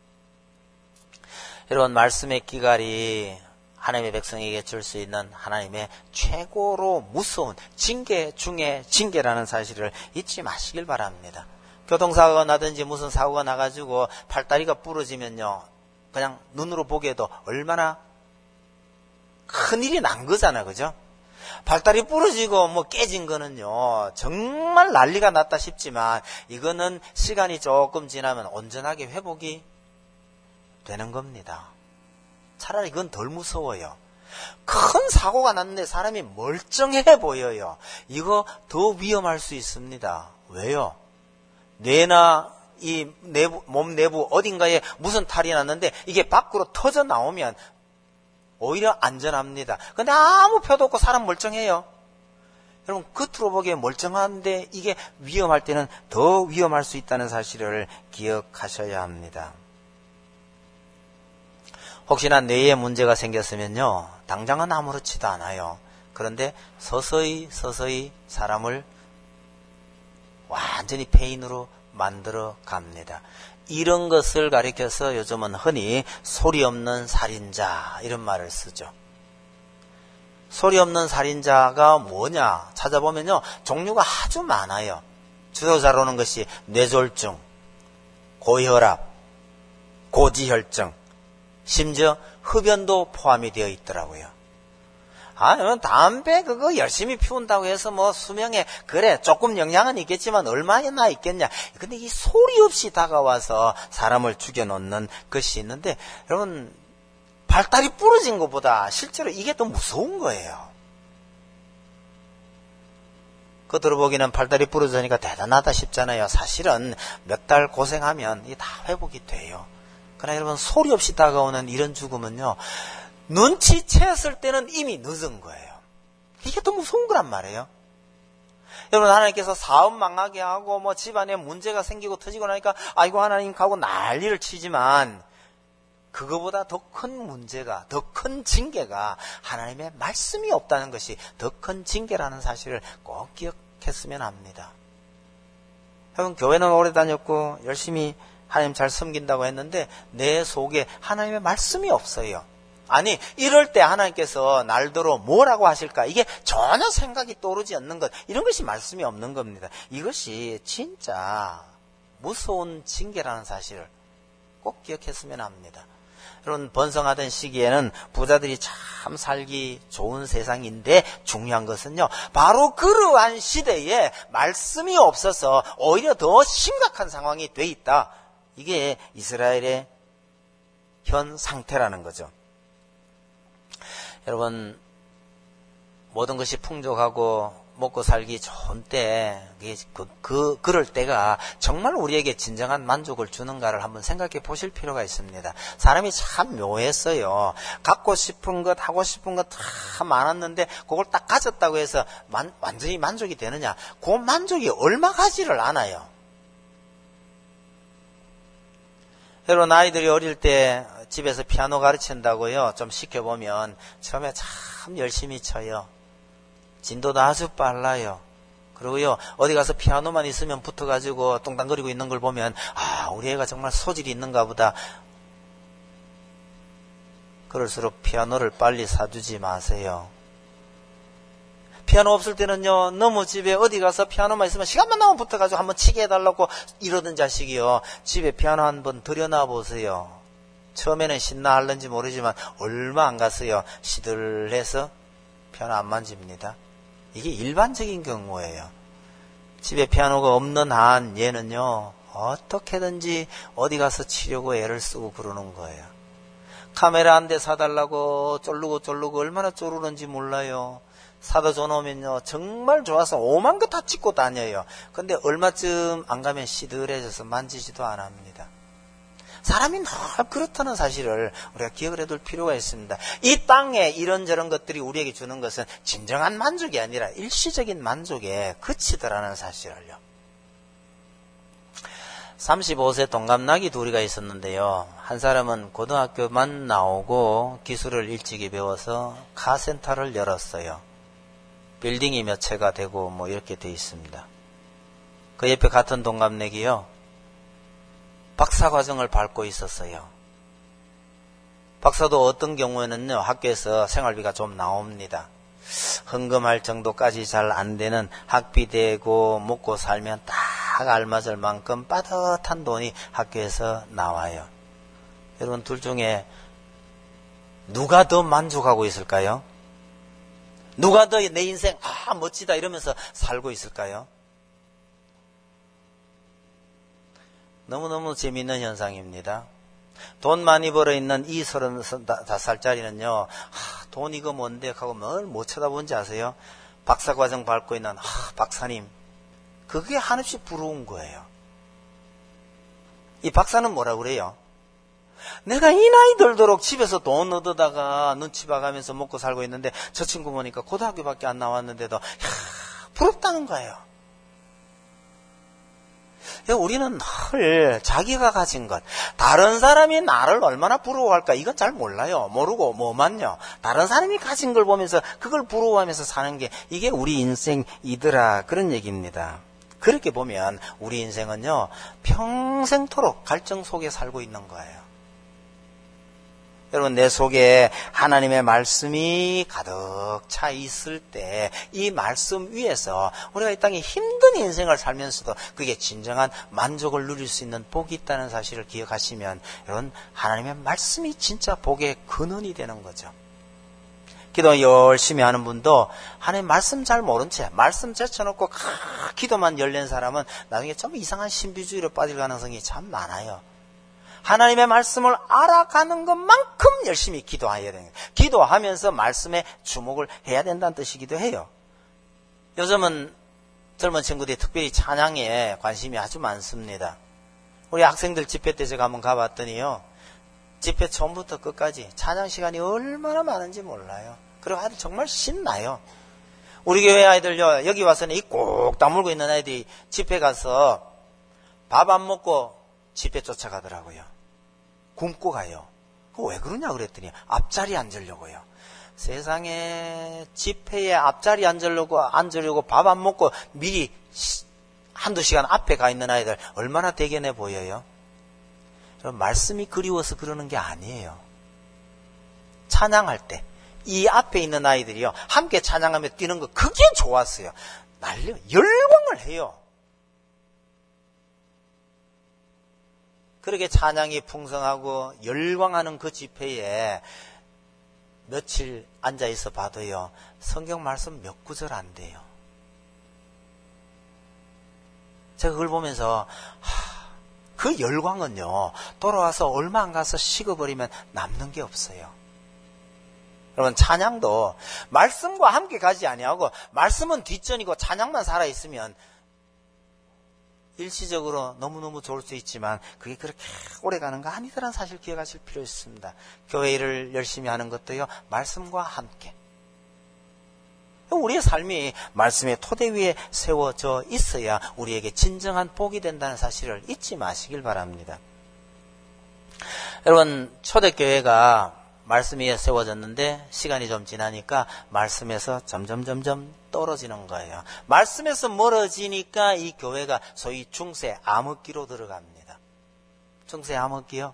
여러분, 말씀의 기갈이 하나님의 백성에게 줄 수 있는 하나님의 최고로 무서운 징계 중에 징계라는 사실을 잊지 마시길 바랍니다. 교통사고가 나든지 무슨 사고가 나가지고 팔다리가 부러지면요, 그냥 눈으로 보기에도 얼마나 큰일이 난 거잖아, 그죠? 발다리 부러지고 뭐 깨진 거는요, 정말 난리가 났다 싶지만 이거는 시간이 조금 지나면 온전하게 회복이 되는 겁니다. 차라리 그건 덜 무서워요. 큰 사고가 났는데 사람이 멀쩡해 보여요. 이거 더 위험할 수 있습니다. 왜요? 뇌나 이 몸 내부 어딘가에 무슨 탈이 났는데 이게 밖으로 터져 나오면 오히려 안전합니다. 근데 아무 표도 없고 사람 멀쩡해요. 여러분, 겉으로 보기에 멀쩡한데 이게 위험할 때는 더 위험할 수 있다는 사실을 기억하셔야 합니다. 혹시나 뇌에 문제가 생겼으면요, 당장은 아무렇지도 않아요. 그런데 서서히 사람을 완전히 폐인으로 만들어 갑니다. 이런 것을 가리켜서 요즘은 흔히 소리 없는 살인자 이런 말을 쓰죠. 소리 없는 살인자가 뭐냐 찾아보면요, 종류가 아주 많아요. 주로자로는 것이 뇌졸중, 고혈압, 고지혈증, 심지어 흡연도 포함이 되어 있더라고요. 담배 그거 열심히 피운다고 해서 뭐 수명에 그래 조금 영향은 있겠지만 얼마나 있겠냐. 근데 이 소리 없이 다가와서 사람을 죽여놓는 것이 있는데, 여러분, 발다리 부러진 것보다 실제로 이게 더 무서운 거예요. 겉으로 보기에는 발다리 부러지니까 대단하다 싶잖아요. 사실은 몇 달 고생하면 이게 다 회복이 돼요. 그러나 여러분, 소리 없이 다가오는 이런 죽음은요, 눈치챘을 때는 이미 늦은 거예요. 이게 더 무서운 거란 말이에요. 여러분, 하나님께서 사업 망하게 하고 뭐 집안에 문제가 생기고 터지고 나니까 아이고 하나님 하고 난리를 치지만, 그거보다 더 큰 문제가, 더 큰 징계가 하나님의 말씀이 없다는 것이 더 큰 징계라는 사실을 꼭 기억했으면 합니다. 여러분, 교회는 오래 다녔고 열심히 하나님 잘 섬긴다고 했는데 내 속에 하나님의 말씀이 없어요. 아니, 이럴 때 하나님께서 날더러 뭐라고 하실까? 이게 전혀 생각이 떠오르지 않는 것, 이런 것이 말씀이 없는 겁니다. 이것이 진짜 무서운 징계라는 사실을 꼭 기억했으면 합니다. 여러분, 번성하던 시기에는 부자들이 참 살기 좋은 세상인데 중요한 것은요, 바로 그러한 시대에 말씀이 없어서 오히려 더 심각한 상황이 돼 있다. 이게 이스라엘의 현 상태라는 거죠. 여러분, 모든 것이 풍족하고 먹고 살기 좋은 때, 그럴 때가 정말 우리에게 진정한 만족을 주는가를 한번 생각해 보실 필요가 있습니다. 사람이 참 묘했어요. 갖고 싶은 것, 하고 싶은 것 다 많았는데 그걸 딱 가졌다고 해서 완전히 만족이 되느냐? 그 만족이 얼마 가지를 않아요. 여러분, 아이들이 어릴 때 집에서 피아노 가르친다고요, 좀 시켜보면 처음에 참 열심히 쳐요. 진도도 아주 빨라요. 그리고요, 어디 가서 피아노만 있으면 붙어가지고 똥땅거리고 있는 걸 보면, 우리 애가 정말 소질이 있는가 보다. 그럴수록 피아노를 빨리 사주지 마세요. 피아노 없을 때는요, 너무 집에 어디 가서 피아노만 있으면 시간만 나면 붙어가지고 한번 치게 해달라고 이러던 자식이요, 집에 피아노 한번 들여놔 보세요. 처음에는 신나 할는지 모르지만 얼마 안 갔어요. 시들해서 피아노 안 만집니다. 이게 일반적인 경우예요. 집에 피아노가 없는 한 얘는요, 어떻게든지 어디 가서 치려고 애를 쓰고 그러는 거예요. 카메라 한 대 사달라고 쫄르고 얼마나 쪼르는지 몰라요. 사다 줘놓으면요, 정말 좋아서 오만 거 다 찍고 다녀요. 근데 얼마쯤 안 가면 시들해져서 만지지도 안 합니다. 사람이 늘 그렇다는 사실을 우리가 기억을 해둘 필요가 있습니다. 이 땅에 이런저런 것들이 우리에게 주는 것은 진정한 만족이 아니라 일시적인 만족에 그치더라는 사실을요. 35세 동갑나기 둘이가 있었는데요. 한 사람은 고등학교만 나오고 기술을 일찍이 배워서 카센터를 열었어요. 빌딩이 몇 채가 되고 뭐 이렇게 돼 있습니다. 그 옆에 같은 동갑내기요, 박사과정을 밟고 있었어요. 박사도 어떤 경우에는요, 학교에서 생활비가 좀 나옵니다. 헌금할 정도까지 잘 안 되는 학비 대고 먹고 살면 딱 알맞을 만큼 빠듯한 돈이 학교에서 나와요. 여러분, 둘 중에 누가 더 만족하고 있을까요? 누가 더 내 인생 멋지다 이러면서 살고 있을까요? 너무너무 재미있는 현상입니다. 돈 많이 벌어 있는 이 35살짜리는요, 돈 이거 뭔데 하고 뭘 못 쳐다본지 아세요? 박사과정 밟고 있는 박사님, 그게 한없이 부러운 거예요. 이 박사는 뭐라 그래요? 내가 이 나이 들도록 집에서 돈 얻어다가 눈치 봐가면서 먹고 살고 있는데 저 친구 보니까 고등학교밖에 안 나왔는데도 부럽다는 거예요. 우리는 늘 자기가 가진 것, 다른 사람이 나를 얼마나 부러워할까 이건 잘 몰라요. 모르고 뭐만요. 다른 사람이 가진 걸 보면서 그걸 부러워하면서 사는 게 이게 우리 인생이더라, 그런 얘기입니다. 그렇게 보면 우리 인생은요, 평생토록 갈증 속에 살고 있는 거예요. 여러분, 내 속에 하나님의 말씀이 가득 차 있을 때 이 말씀 위에서 우리가 이 땅에 힘든 인생을 살면서도 그게 진정한 만족을 누릴 수 있는 복이 있다는 사실을 기억하시면 여러분, 하나님의 말씀이 진짜 복의 근원이 되는 거죠. 기도 열심히 하는 분도 하나님 말씀 잘 모른 채 말씀 제쳐놓고 기도만 열린 사람은 나중에 좀 이상한 신비주의로 빠질 가능성이 참 많아요. 하나님의 말씀을 알아가는 것만큼 열심히 기도해야 됩니다. 기도하면서 말씀에 주목을 해야 된다는 뜻이기도 해요. 요즘은 젊은 친구들이 특별히 찬양에 관심이 아주 많습니다. 우리 학생들 집회 때 제가 한번 가봤더니요, 집회 처음부터 끝까지 찬양 시간이 얼마나 많은지 몰라요. 그리고 아주 정말 신나요. 우리 교회 아이들요, 여기 와서는 이 꼭 다물고 있는 아이들이 집회 가서 밥 안 먹고 집회 쫓아가더라고요. 굶고 가요. 왜 그러냐 그랬더니 앞자리 앉으려고요. 세상에, 집회에 앞자리 앉으려고 밥 안 먹고 미리 한두 시간 앞에 가 있는 아이들 얼마나 대견해 보여요. 말씀이 그리워서 그러는 게 아니에요. 찬양할 때 이 앞에 있는 아이들이요, 함께 찬양하며 뛰는 거 그게 좋았어요. 열광을 해요. 그렇게 찬양이 풍성하고 열광하는 그 집회에 며칠 앉아있어 봐도요, 성경 말씀 몇 구절 안 돼요. 제가 그걸 보면서 그 열광은요, 돌아와서 얼마 안 가서 식어버리면 남는 게 없어요. 여러분, 찬양도 말씀과 함께 가지 아니하고 말씀은 뒷전이고 찬양만 살아있으면 일시적으로 너무너무 좋을 수 있지만 그게 그렇게 오래 가는 거 아니더라는 사실 기억하실 필요 있습니다. 교회 일을 열심히 하는 것도요, 말씀과 함께. 우리의 삶이 말씀의 토대 위에 세워져 있어야 우리에게 진정한 복이 된다는 사실을 잊지 마시길 바랍니다. 여러분, 초대교회가 말씀 위에 세워졌는데 시간이 좀 지나니까 말씀에서 점점 떨어지는 거예요. 말씀에서 멀어지니까 이 교회가 소위 중세 암흑기로 들어갑니다. 중세 암흑기요,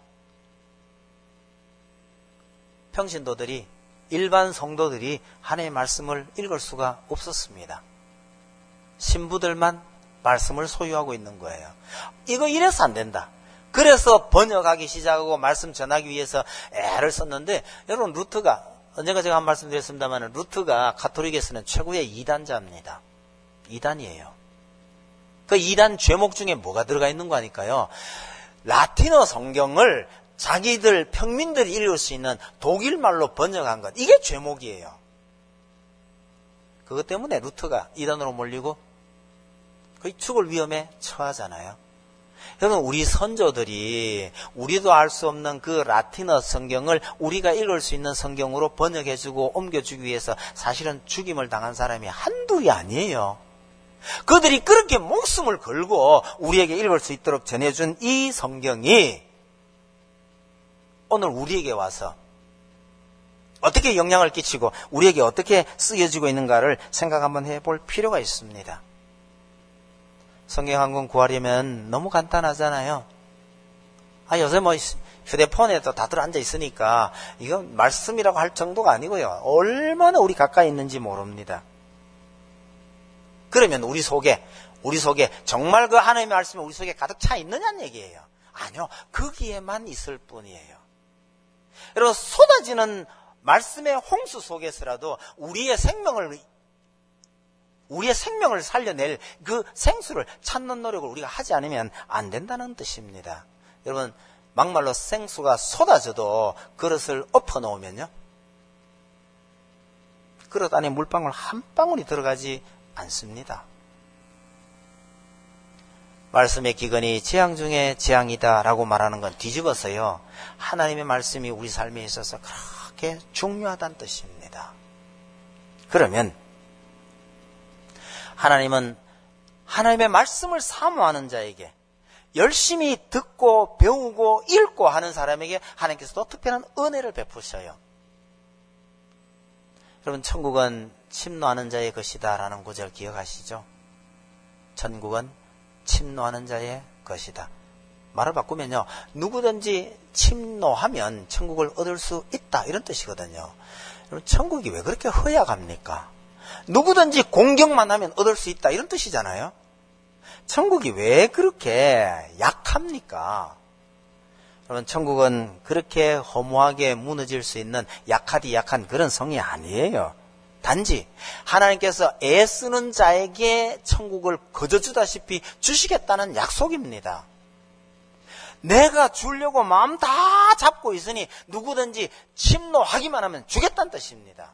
평신도들이, 일반 성도들이 하나님의 말씀을 읽을 수가 없었습니다. 신부들만 말씀을 소유하고 있는 거예요. 이거 이래서 안 된다. 그래서 번역하기 시작하고 말씀 전하기 위해서 애를 썼는데, 여러분, 루트가, 언젠가 제가 한 말씀 드렸습니다만, 루트가 가톨릭에서는 최고의 이단자입니다. 이단이에요. 그 이단 죄목 중에 뭐가 들어가 있는 거 아닐까요? 라틴어 성경을 자기들 평민들이 읽을 수 있는 독일말로 번역한 것, 이게 죄목이에요. 그것 때문에 루트가 이단으로 몰리고 거의 죽을 위험에 처하잖아요. 여러분, 우리 선조들이 우리도 알 수 없는 그 라틴어 성경을 우리가 읽을 수 있는 성경으로 번역해주고 옮겨주기 위해서 사실은 죽임을 당한 사람이 한둘이 아니에요. 그들이 그렇게 목숨을 걸고 우리에게 읽을 수 있도록 전해준 이 성경이 오늘 우리에게 와서 어떻게 영향을 끼치고 우리에게 어떻게 쓰여지고 있는가를 생각 한번 해볼 필요가 있습니다. 성경 한 권 구하려면 너무 간단하잖아요. 요새 휴대폰에도 다들 앉아 있으니까 이건 말씀이라고 할 정도가 아니고요, 얼마나 우리 가까이 있는지 모릅니다. 그러면 우리 속에 정말 그 하나님의 말씀이 우리 속에 가득 차 있느냐는 얘기예요. 아니요, 거기에만 있을 뿐이에요. 여러분, 쏟아지는 말씀의 홍수 속에서라도 우리의 생명을 살려낼 그 생수를 찾는 노력을 우리가 하지 않으면 안 된다는 뜻입니다. 여러분, 막말로 생수가 쏟아져도 그릇을 엎어놓으면요, 그릇 안에 물방울 한 방울이 들어가지 않습니다. 말씀의 기근이 재앙 중에 재앙이다 라고 말하는 건 뒤집어서요, 하나님의 말씀이 우리 삶에 있어서 그렇게 중요하다는 뜻입니다. 그러면 하나님은 하나님의 말씀을 사모하는 자에게, 열심히 듣고 배우고 읽고 하는 사람에게 하나님께서도 특별한 은혜를 베푸셔요. 여러분, 천국은 침노하는 자의 것이다 라는 구절 기억하시죠? 천국은 침노하는 자의 것이다. 말을 바꾸면요, 누구든지 침노하면 천국을 얻을 수 있다, 이런 뜻이거든요. 여러분, 천국이 왜 그렇게 허약합니까? 누구든지 공격만 하면 얻을 수 있다, 이런 뜻이잖아요. 천국이 왜 그렇게 약합니까? 여러분, 천국은 그렇게 허무하게 무너질 수 있는 약하디 약한 그런 성이 아니에요. 단지 하나님께서 애쓰는 자에게 천국을 거저주다시피 주시겠다는 약속입니다. 내가 주려고 마음 다 잡고 있으니 누구든지 침노하기만 하면 주겠다는 뜻입니다.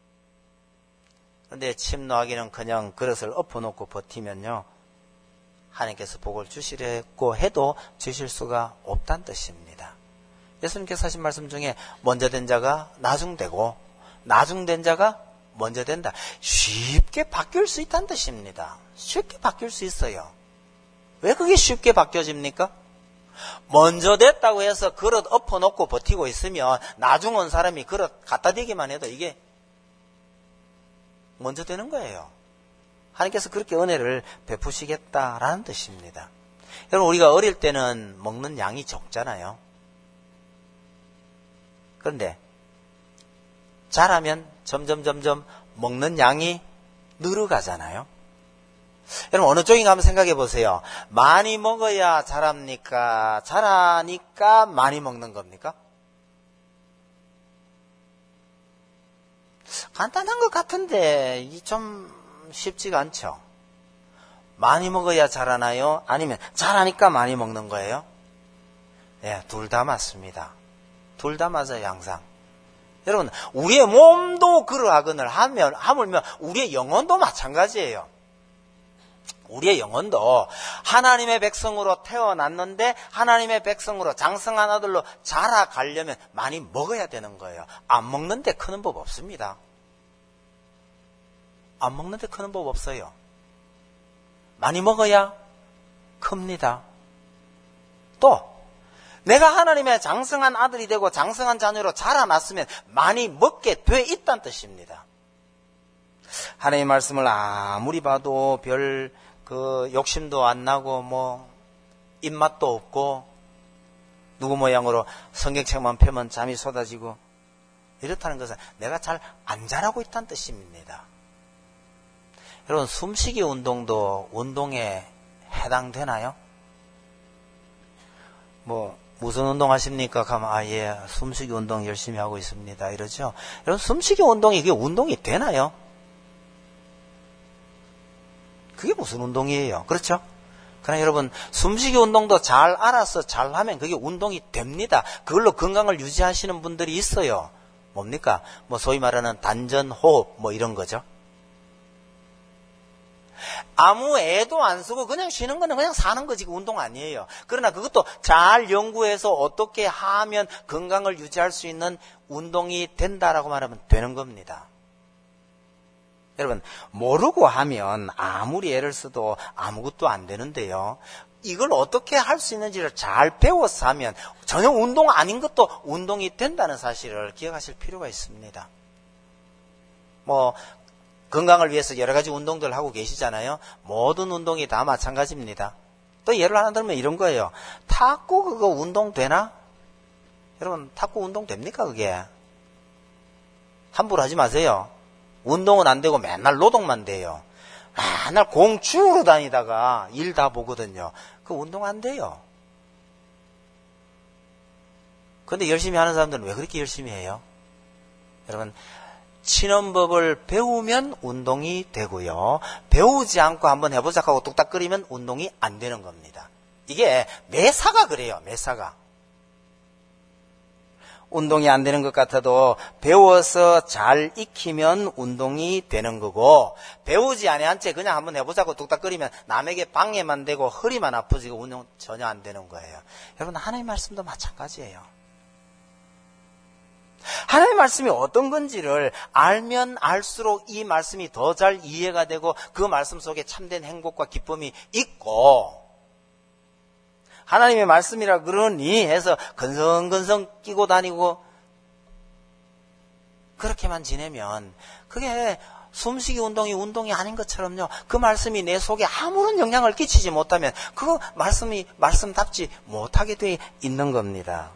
그런데 침노하기는 그냥 그릇을 엎어놓고 버티면요, 하나님께서 복을 주시려고 해도 주실 수가 없다는 뜻입니다. 예수님께서 하신 말씀 중에 먼저 된 자가 나중되고 나중된 자가 먼저 된다. 쉽게 바뀔 수 있다는 뜻입니다. 쉽게 바뀔 수 있어요. 왜 그게 쉽게 바뀌어집니까? 먼저 됐다고 해서 그릇 엎어놓고 버티고 있으면 나중 온 사람이 그릇 갖다 대기만 해도 이게 먼저 되는 거예요. 하나님께서 그렇게 은혜를 베푸시겠다라는 뜻입니다. 여러분, 우리가 어릴 때는 먹는 양이 적잖아요. 그런데 자라면 점점 먹는 양이 늘어가잖아요. 여러분, 어느 쪽인가 한번 생각해 보세요. 많이 먹어야 자랍니까? 자라니까 많이 먹는 겁니까? 간단한 것 같은데 좀 쉽지가 않죠. 많이 먹어야 자라나요? 아니면 자라니까 많이 먹는 거예요? 네, 둘 다 맞습니다. 둘 다 맞아요, 항상. 여러분, 우리의 몸도 그러하거늘 하물며 우리의 영혼도 마찬가지예요. 우리의 영혼도 하나님의 백성으로 태어났는데 하나님의 백성으로 장성한 아들로 자라가려면 많이 먹어야 되는 거예요. 안 먹는데 크는 법 없습니다. 안 먹는데 크는 법 없어요. 많이 먹어야 큽니다. 또 내가 하나님의 장성한 아들이 되고 장성한 자녀로 자라났으면 많이 먹게 돼 있다는 뜻입니다. 하나님의 말씀을 아무리 봐도 별 욕심도 안 나고 입맛도 없고 누구 모양으로 성경책만 펴면 잠이 쏟아지고 이렇다는 것은 내가 잘 안 자라고 있다는 뜻입니다. 여러분, 숨쉬기 운동도 운동에 해당되나요? 무슨 운동 하십니까? 가면, 예, 숨쉬기 운동 열심히 하고 있습니다. 이러죠. 여러분, 숨쉬기 운동이 그게 운동이 되나요? 그게 무슨 운동이에요? 그렇죠? 그러나 여러분, 숨쉬기 운동도 잘 알아서 잘 하면 그게 운동이 됩니다. 그걸로 건강을 유지하시는 분들이 있어요. 뭡니까? 소위 말하는 단전호흡, 이런 거죠. 아무 애도 안 쓰고 그냥 쉬는 거는 그냥 사는 거지, 그 운동 아니에요. 그러나 그것도 잘 연구해서 어떻게 하면 건강을 유지할 수 있는 운동이 된다라고 말하면 되는 겁니다. 여러분, 모르고 하면 아무리 애를 써도 아무것도 안 되는데요. 이걸 어떻게 할 수 있는지를 잘 배워서 하면 전혀 운동 아닌 것도 운동이 된다는 사실을 기억하실 필요가 있습니다. 건강을 위해서 여러 가지 운동들을 하고 계시잖아요. 모든 운동이 다 마찬가지입니다. 또 예를 하나 들면 이런 거예요. 탁구 그거 운동 되나? 여러분, 탁구 운동 됩니까 그게? 함부로 하지 마세요. 운동은 안 되고 맨날 노동만 돼요. 맨날 공 주우러 다니다가 일 다 보거든요. 그 운동 안 돼요. 근데 열심히 하는 사람들은 왜 그렇게 열심히 해요? 여러분, 치는 법을 배우면 운동이 되고요. 배우지 않고 한번 해보자 하고 뚝딱거리면 운동이 안 되는 겁니다. 이게 매사가 그래요. 매사가. 운동이 안 되는 것 같아도 배워서 잘 익히면 운동이 되는 거고, 배우지 아니한 채 그냥 한번 해보자고 뚝딱거리면 남에게 방해만 되고 허리만 아프지고 운동 전혀 안 되는 거예요. 여러분, 하나님의 말씀도 마찬가지예요. 하나님의 말씀이 어떤 건지를 알면 알수록 이 말씀이 더 잘 이해가 되고 그 말씀 속에 참된 행복과 기쁨이 있고, 하나님의 말씀이라 그러니 해서 건성건성 끼고 다니고 그렇게만 지내면 그게 숨쉬기 운동이 아닌 것처럼요. 그 말씀이 내 속에 아무런 영향을 끼치지 못하면 그 말씀이 말씀답지 못하게 돼 있는 겁니다.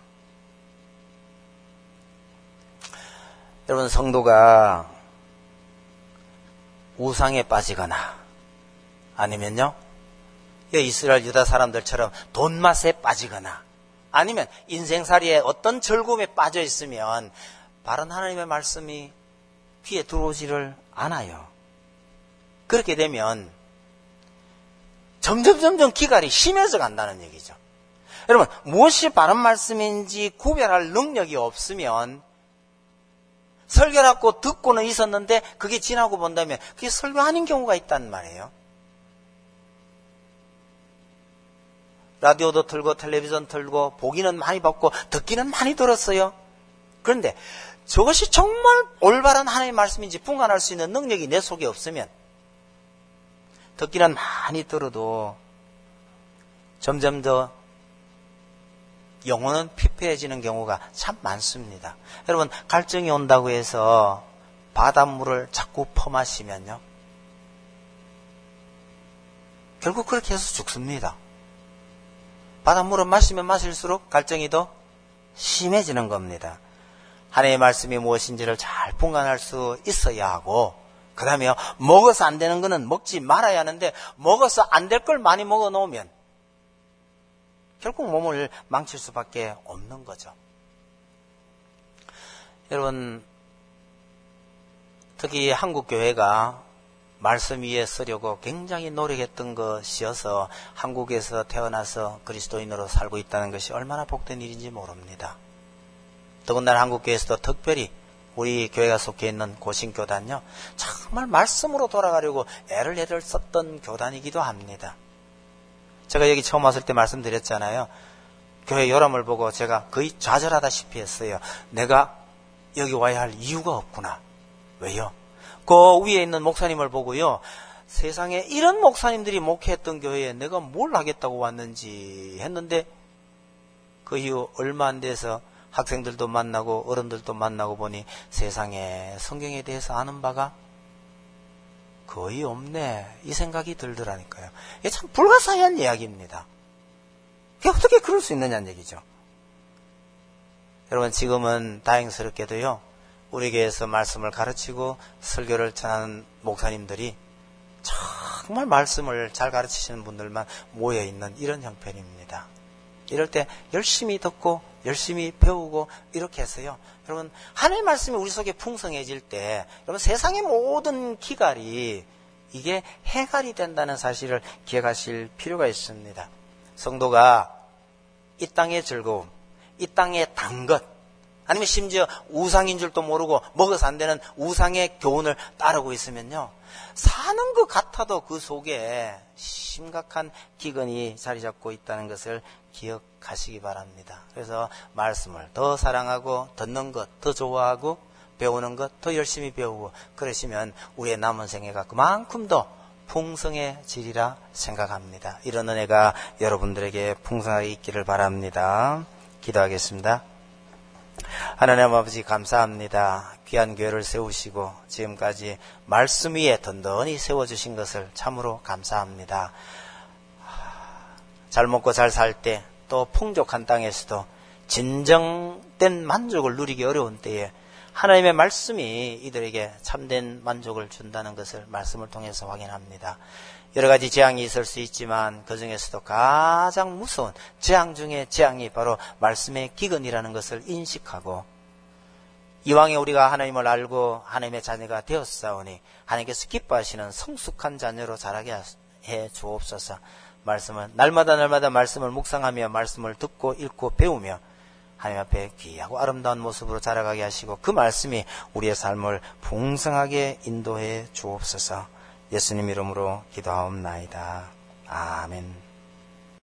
여러분, 성도가 우상에 빠지거나 아니면요, 이스라엘 유다 사람들처럼 돈맛에 빠지거나 아니면 인생살이에 어떤 즐거움에 빠져 있으면 바른 하나님의 말씀이 귀에 들어오지를 않아요. 그렇게 되면 점점 기갈이 심해져 간다는 얘기죠. 여러분, 무엇이 바른 말씀인지 구별할 능력이 없으면 설교라고 듣고는 있었는데 그게 지나고 본다면 그게 설교 아닌 경우가 있단 말이에요. 라디오도 틀고 텔레비전 틀고 보기는 많이 봤고 듣기는 많이 들었어요. 그런데 저것이 정말 올바른 하나님의 말씀인지 분간할 수 있는 능력이 내 속에 없으면 듣기는 많이 들어도 점점 더 영혼은 피폐해지는 경우가 참 많습니다. 여러분, 갈증이 온다고 해서 바닷물을 자꾸 퍼마시면요, 결국 그렇게 해서 죽습니다. 바닷물을 마시면 마실수록 갈증이 더 심해지는 겁니다. 하나님의 말씀이 무엇인지를 잘 분간할 수 있어야 하고, 그 다음에 먹어서 안 되는 거는 먹지 말아야 하는데 먹어서 안 될 걸 많이 먹어 놓으면 결국 몸을 망칠 수밖에 없는 거죠. 여러분, 특히 한국 교회가 말씀 위에 서려고 굉장히 노력했던 것이어서 한국에서 태어나서 그리스도인으로 살고 있다는 것이 얼마나 복된 일인지 모릅니다. 더군다나 한국교회에서도 특별히 우리 교회가 속해 있는 고신교단요, 정말 말씀으로 돌아가려고 애를 썼던 교단이기도 합니다. 제가 여기 처음 왔을 때 말씀드렸잖아요. 교회 요람을 보고 제가 거의 좌절하다시피 했어요. 내가 여기 와야 할 이유가 없구나. 왜요? 그 위에 있는 목사님을 보고요, 세상에 이런 목사님들이 목회했던 교회에 내가 뭘 하겠다고 왔는지 했는데, 그 이후 얼마 안 돼서 학생들도 만나고 어른들도 만나고 보니 세상에 성경에 대해서 아는 바가 거의 없네, 이 생각이 들더라니까요. 이게 참 불가사의한 이야기입니다. 그게 어떻게 그럴 수 있느냐는 얘기죠. 여러분, 지금은 다행스럽게도요, 우리 교회에서 말씀을 가르치고 설교를 전하는 목사님들이 정말 말씀을 잘 가르치시는 분들만 모여있는 이런 형편입니다. 이럴 때 열심히 듣고 열심히 배우고 이렇게 해서요, 여러분, 하나님의 말씀이 우리 속에 풍성해질 때 여러분, 세상의 모든 기갈이 이게 해갈이 된다는 사실을 기억하실 필요가 있습니다. 성도가 이 땅의 즐거움, 이 땅의 단 것, 아니면 심지어 우상인 줄도 모르고 먹어서 안 되는 우상의 교훈을 따르고 있으면요, 사는 것 같아도 그 속에 심각한 기근이 자리 잡고 있다는 것을 기억하시기 바랍니다. 그래서 말씀을 더 사랑하고 듣는 것 더 좋아하고 배우는 것 더 열심히 배우고 그러시면 우리의 남은 생애가 그만큼 더 풍성해지리라 생각합니다. 이런 은혜가 여러분들에게 풍성하게 있기를 바랍니다. 기도하겠습니다. 하나님 아버지, 감사합니다. 귀한 교회를 세우시고 지금까지 말씀 위에 든든히 세워주신 것을 참으로 감사합니다. 잘 먹고 잘 살 때, 또 풍족한 땅에서도 진정된 만족을 누리기 어려운 때에 하나님의 말씀이 이들에게 참된 만족을 준다는 것을 말씀을 통해서 확인합니다. 여러 가지 재앙이 있을 수 있지만 그 중에서도 가장 무서운 재앙 중에 재앙이 바로 말씀의 기근이라는 것을 인식하고, 이왕에 우리가 하나님을 알고 하나님의 자녀가 되었사오니 하나님께서 기뻐하시는 성숙한 자녀로 자라게 해 주옵소서. 말씀은 날마다 말씀을 묵상하며 말씀을 듣고 읽고 배우며 하나님 앞에 귀하고 아름다운 모습으로 자라가게 하시고 그 말씀이 우리의 삶을 풍성하게 인도해 주옵소서. 예수님 이름으로 기도하옵나이다. 아멘.